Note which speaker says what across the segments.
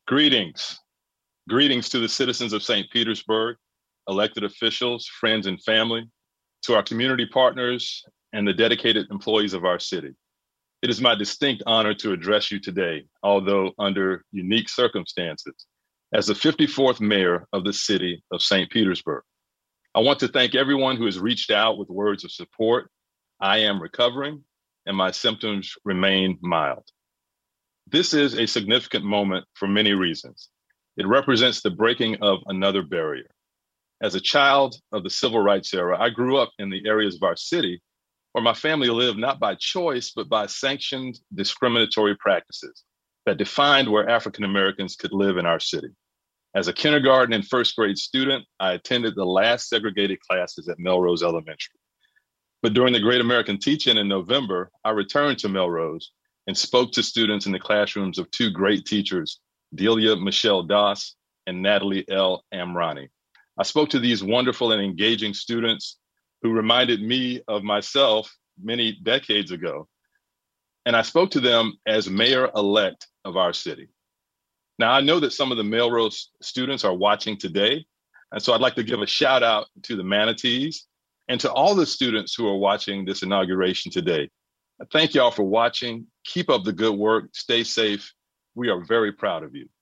Speaker 1: Greetings. Greetings to the citizens of St. Petersburg, elected officials, friends, and family, to our community partners, and the dedicated employees of our city. It is my distinct honor to address you today, although under unique circumstances, as the 54th mayor of the city of St. Petersburg. I want to thank everyone who has reached out with words of support. I am recovering, and my symptoms remain mild. This is a significant moment for many reasons. It represents the breaking of another barrier. As a child of the civil rights era, I grew up in the areas of our city where my family lived not by choice, but by sanctioned discriminatory practices that defined where African Americans could live in our city. As a kindergarten and first grade student, I attended the last segregated classes at Melrose Elementary. But during the Great American Teach-In in November, I returned to Melrose and spoke to students in the classrooms of two great teachers, Delia Michelle Doss and Natalie L. Amrani. I spoke to these wonderful and engaging students who reminded me of myself many decades ago. And I spoke to them as mayor-elect of our city. Now, I know that some of the Melrose students are watching today, and so I'd like to give a shout out to the Manatees and to all the students who are watching this inauguration today. Thank y'all for watching. Keep up the good work. Stay safe. We are very proud of you.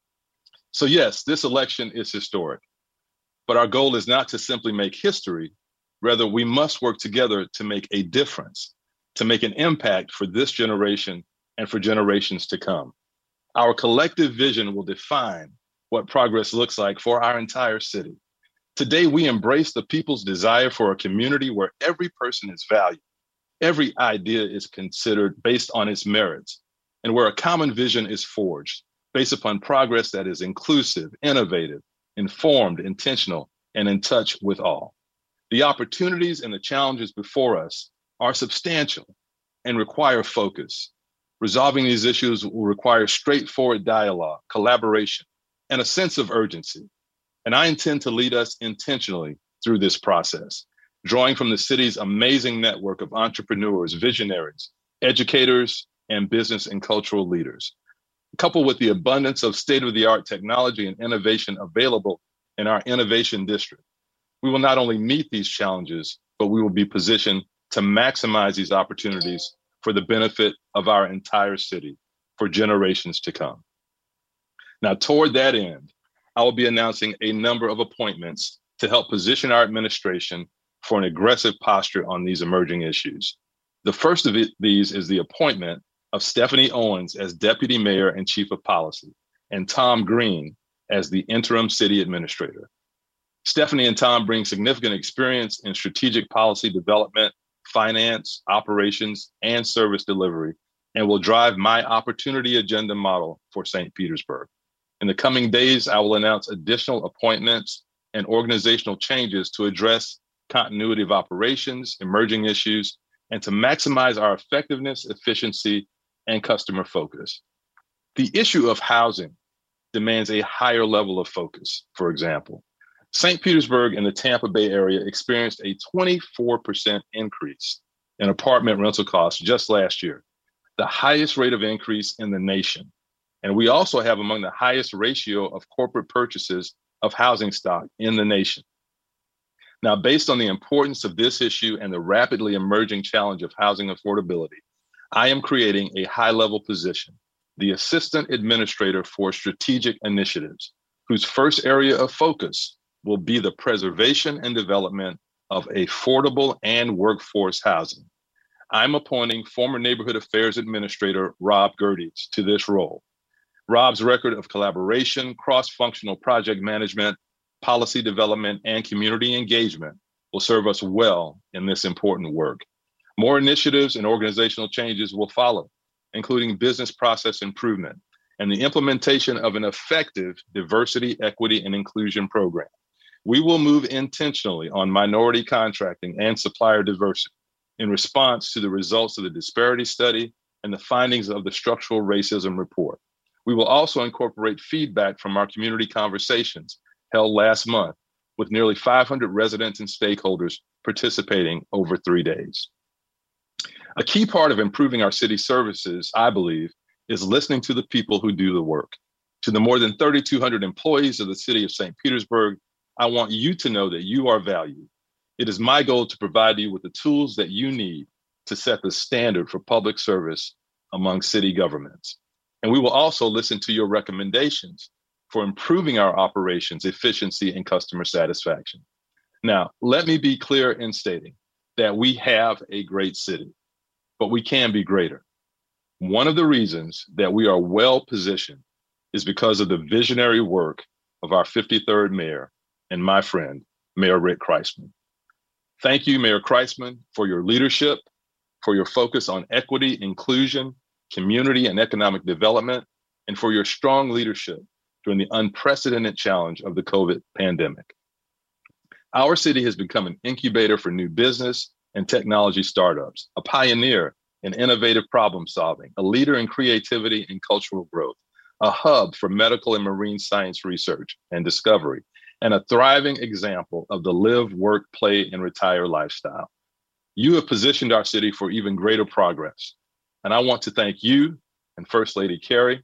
Speaker 1: So yes, this election is historic, but our goal is not to simply make history. Rather, we must work together to make a difference, to make an impact for this generation and for generations to come. Our collective vision will define what progress looks like for our entire city. Today, we embrace the people's desire for a community where every person is valued, every idea is considered based on its merits, and where a common vision is forged based upon progress that is inclusive, innovative, informed, intentional, and in touch with all. The opportunities and the challenges before us are substantial and require focus. Resolving these issues will require straightforward dialogue, collaboration, and a sense of urgency. And I intend to lead us intentionally through this process, drawing from the city's amazing network of entrepreneurs, visionaries, educators, and business and cultural leaders. Coupled with the abundance of state-of-the-art technology and innovation available in our innovation district, we will not only meet these challenges, but we will be positioned to maximize these opportunities for the benefit of our entire city for generations to come. Now, toward that end, I will be announcing a number of appointments to help position our administration for an aggressive posture on these emerging issues. The first of these is the appointment of Stephanie Owens as Deputy Mayor and Chief of Policy, and Tom Green as the Interim City Administrator. Stephanie and Tom bring significant experience in strategic policy development, finance, operations, and service delivery, and will drive my opportunity agenda model for St. Petersburg. In the coming days, I will announce additional appointments and organizational changes to address continuity of operations, emerging issues, and to maximize our effectiveness, efficiency, and customer focus. The issue of housing demands a higher level of focus. For example, St. Petersburg and the Tampa Bay area experienced a 24% increase in apartment rental costs just last year, the highest rate of increase in the nation. And we also have among the highest ratio of corporate purchases of housing stock in the nation. Now, based on the importance of this issue and the rapidly emerging challenge of housing affordability, I am creating a high-level position, the Assistant Administrator for Strategic Initiatives, whose first area of focus will be the preservation and development of affordable and workforce housing. I'm appointing former Neighborhood Affairs Administrator Rob Gerdes to this role. Rob's record of collaboration, cross-functional project management, policy development, and community engagement will serve us well in this important work. More initiatives and organizational changes will follow, including business process improvement and the implementation of an effective diversity, equity, and inclusion program. We will move intentionally on minority contracting and supplier diversity in response to the results of the disparity study and the findings of the structural racism report. We will also incorporate feedback from our community conversations held last month with nearly 500 residents and stakeholders participating over 3 days. A key part of improving our city services, I believe, is listening to the people who do the work. To the more than 3,200 employees of the city of St. Petersburg, I want you to know that you are valued. It is my goal to provide you with the tools that you need to set the standard for public service among city governments. And we will also listen to your recommendations for improving our operations, efficiency, and customer satisfaction. Now, let me be clear in stating that we have a great city, but we can be greater. One of the reasons that we are well positioned is because of the visionary work of our 53rd mayor and my friend, Mayor Rick Kriseman. Thank you, Mayor Kriseman, for your leadership, for your focus on equity, inclusion, community, and economic development, and for your strong leadership during the unprecedented challenge of the COVID pandemic. Our city has become an incubator for new business and technology startups, a pioneer in innovative problem solving, a leader in creativity and cultural growth, a hub for medical and marine science research and discovery, and a thriving example of the live, work, play, and retire lifestyle. You have positioned our city for even greater progress. And I want to thank you and First Lady Carrie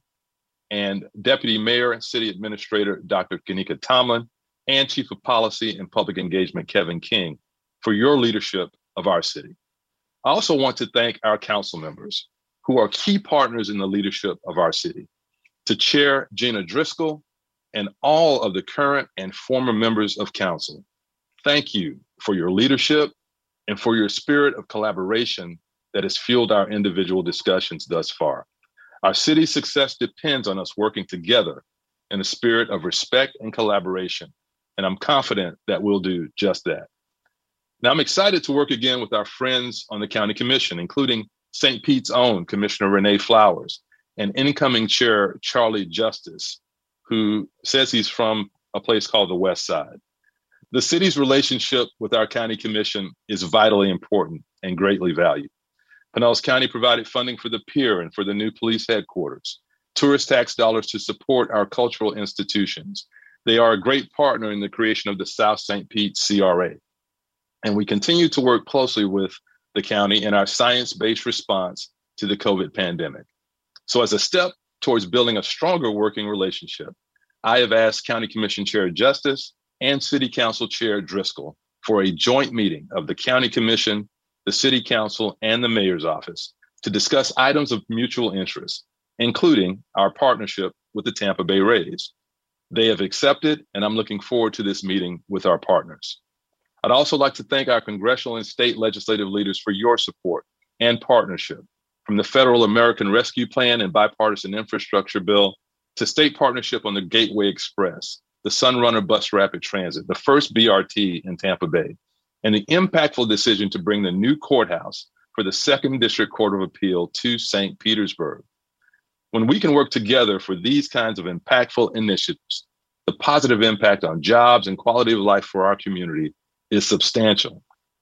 Speaker 1: and Deputy Mayor and City Administrator Dr. Kanika Tomlin and Chief of Policy and Public Engagement Kevin King for your leadership of our city. I also want to thank our council members who are key partners in the leadership of our city. To Chair Gina Driscoll and all of the current and former members of council, thank you for your leadership and for your spirit of collaboration that has fueled our individual discussions thus far. Our city's success depends on us working together in a spirit of respect and collaboration, and I'm confident that we'll do just that. Now, I'm excited to work again with our friends on the County Commission, including St. Pete's own Commissioner Renee Flowers and incoming Chair Charlie Justice, who says he's from a place called the West Side. The city's relationship with our County Commission is vitally important and greatly valued. Pinellas County provided funding for the pier and for the new police headquarters, tourist tax dollars to support our cultural institutions. They are a great partner in the creation of the South St. Pete CRA. And we continue to work closely with the county in our science-based response to the COVID pandemic. So as a step towards building a stronger working relationship, I have asked County Commission Chair Justice and City Council Chair Driscoll for a joint meeting of the County Commission, the City Council, and the Mayor's Office to discuss items of mutual interest, including our partnership with the Tampa Bay Rays. They have accepted, and I'm looking forward to this meeting with our partners. I'd also like to thank our congressional and state legislative leaders for your support and partnership, from the Federal American Rescue Plan and Bipartisan Infrastructure Bill to state partnership on the Gateway Express, the Sunrunner Bus Rapid Transit, the first BRT in Tampa Bay, and the impactful decision to bring the new courthouse for the Second District Court of Appeal to St. Petersburg. When we can work together for these kinds of impactful initiatives, the positive impact on jobs and quality of life for our community is substantial.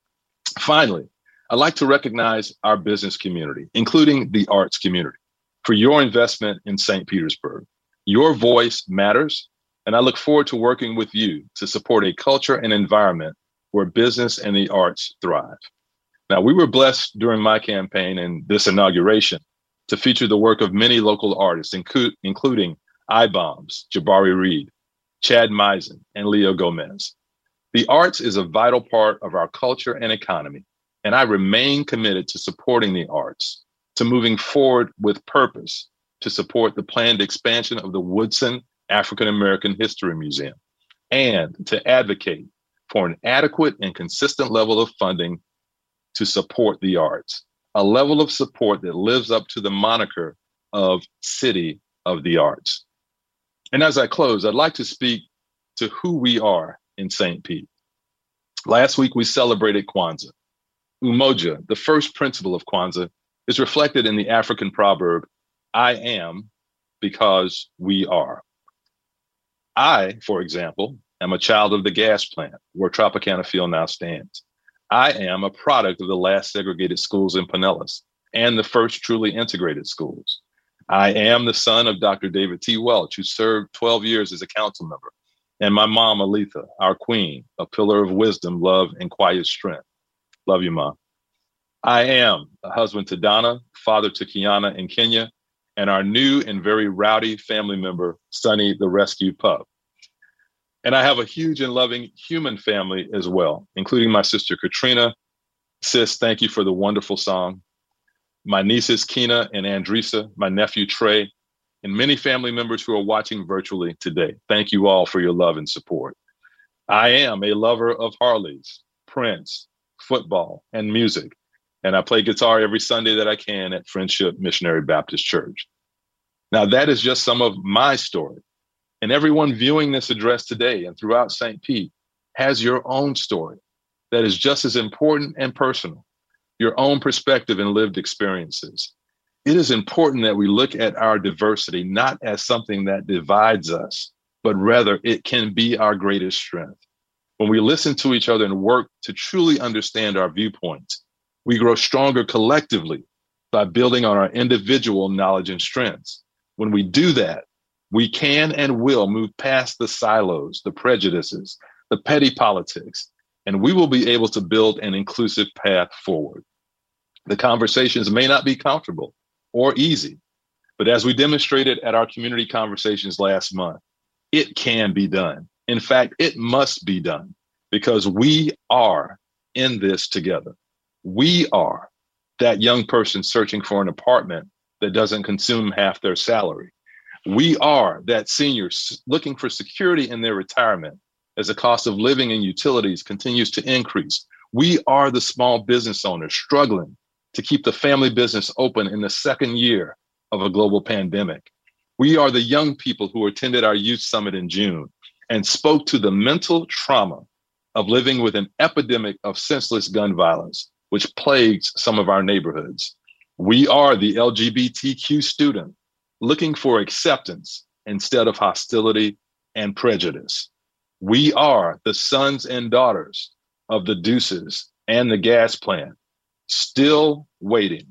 Speaker 1: Finally, I'd like to recognize our business community, including the arts community, for your investment in St. Petersburg. Your voice matters, and I look forward to working with you to support a culture and environment where business and the arts thrive. Now, we were blessed during my campaign and this inauguration to feature the work of many local artists, including I-Bombs, Jabari Reed, Chad Misen, and Leo Gomez. The arts is a vital part of our culture and economy, and I remain committed to supporting the arts, to moving forward with purpose to support the planned expansion of the Woodson African American History Museum, and to advocate for an adequate and consistent level of funding to support the arts, a level of support that lives up to the moniker of City of the Arts. And as I close, I'd like to speak to who we are in St. Pete. Last week, we celebrated Kwanzaa. Umoja, the first principle of Kwanzaa, is reflected in the African proverb, I am because we are. I, for example, am a child of the gas plant where Tropicana Field now stands. I am a product of the last segregated schools in Pinellas and the first truly integrated schools. I am the son of Dr. David T. Welch, who served 12 years as a council member, and my mom, Aletha, our queen, a pillar of wisdom, love, and quiet strength. Love you, Mom. I am a husband to Donna, father to Kiana and Kenya, and our new and very rowdy family member, Sunny the rescue pup. And I have a huge and loving human family as well, including my sister Katrina. Sis, thank you for the wonderful song. My nieces Kina and Andresa, my nephew Trey, and many family members who are watching virtually today. Thank you all for your love and support. I am a lover of Harleys, Prince, football, and music, and I play guitar every Sunday that I can at Friendship Missionary Baptist Church. Now, that is just some of my story, and everyone viewing this address today and throughout St. Pete has your own story that is just as important and personal, your own perspective and lived experiences. It is important that we look at our diversity not as something that divides us, but rather it can be our greatest strength. When we listen to each other and work to truly understand our viewpoints, we grow stronger collectively by building on our individual knowledge and strengths. When we do that, we can and will move past the silos, the prejudices, the petty politics, and we will be able to build an inclusive path forward. The conversations may not be comfortable or easy, but as we demonstrated at our community conversations last month, it can be done. In fact, it must be done because we are in this together. We are that young person searching for an apartment that doesn't consume half their salary. We are that senior looking for security in their retirement as the cost of living and utilities continues to increase. We are the small business owners struggling to keep the family business open in the second year of a global pandemic. We are the young people who attended our youth summit in June and spoke to the mental trauma of living with an epidemic of senseless gun violence, which plagues some of our neighborhoods. We are the LGBTQ student looking for acceptance instead of hostility and prejudice. We are the sons and daughters of the Deuces and the gas plant, still waiting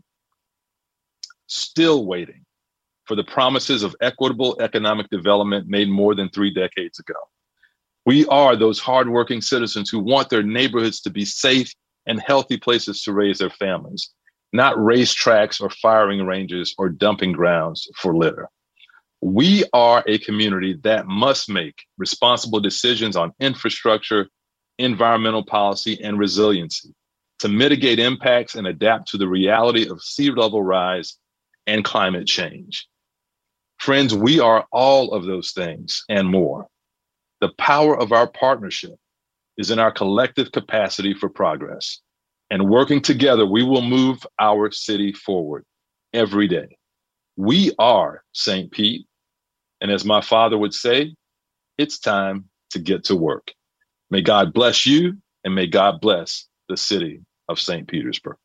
Speaker 1: for the promises of equitable economic development made more than 3 decades ago. We are those hardworking citizens who want their neighborhoods to be safe and healthy places to raise their families, not racetracks or firing ranges or dumping grounds for litter. We are a community that must make responsible decisions on infrastructure, environmental policy, and resiliency to mitigate impacts and adapt to the reality of sea level rise and climate change. Friends, we are all of those things and more. The power of our partnership is in our collective capacity for progress. And working together, we will move our city forward every day. We are St. Pete. And as my father would say, it's time to get to work. May God bless you and may God bless the city of St. Petersburg.